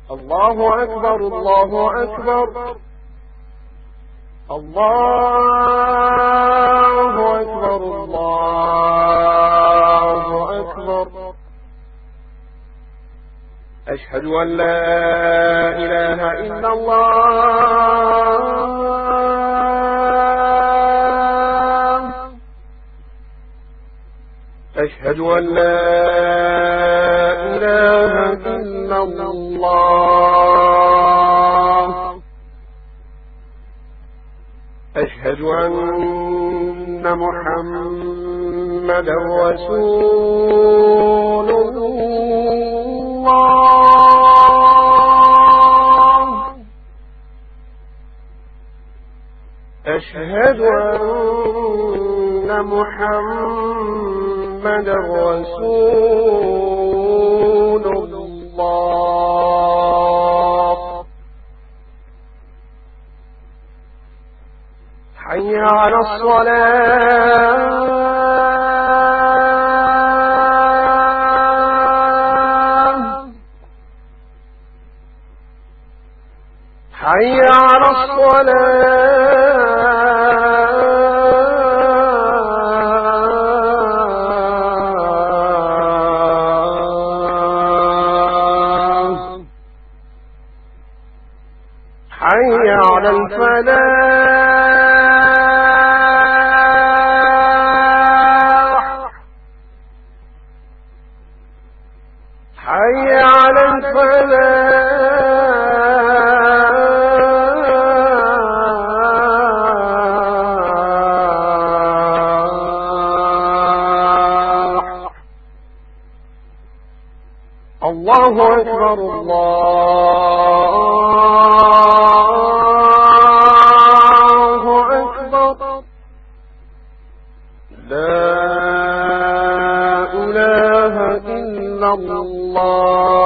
الله أكبر الله أكبر الله أكبر الله أكبر. أشهد أن لا إله إلا الله. أشهد أن لا إله إلا الله. أشهد أن محمدا رسول الله. أشهد أن محمدا رسول الله. حي على الصلاة. حي على الصلاة. حي على الفلاح. حي على الفلاح. الله أكبر الله أكبر. لا إله إلا الله.